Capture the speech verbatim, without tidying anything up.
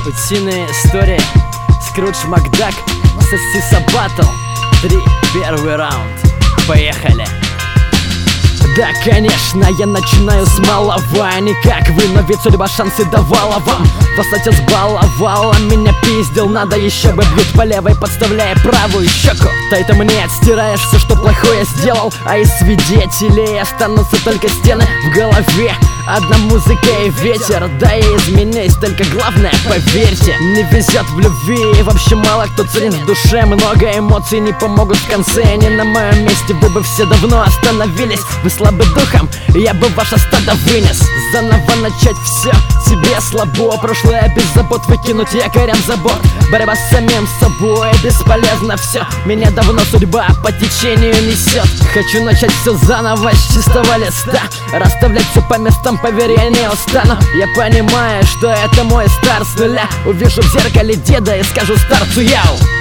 Утиные истории, Скрудж Макдак, Соси Батл. Три, первый раунд, поехали. Да, конечно, я начинаю с малого, не как вы, но ведь судьба шансы давала вам. Вас отец баловал, а меня пиздил, надо еще бы, бьют по левой, подставляя правую щеку. Ты ты мне отстираешь все, что плохое сделал, а из свидетелей останутся только стены в голове. Одна музыка и ветер, да и изменись, только главное, поверьте, не везет в любви, и вообще мало кто ценит в душе. Много эмоций не помогут в конце, не на моем месте вы бы все давно остановились. Вы слабы духом, я бы ваше стадо вынес. Заново начать все, тебе слабо, прошлое без забот выкинуть якорем за борт. Борьба с самим собой, бесполезно все, меня давно судьба по течению несет. Хочу начать все заново с чистого листа, расставлять все по местам, поверь, я не устану. Я понимаю, что это мой старт с нуля. Увижу в зеркале деда и скажу старцу: яу.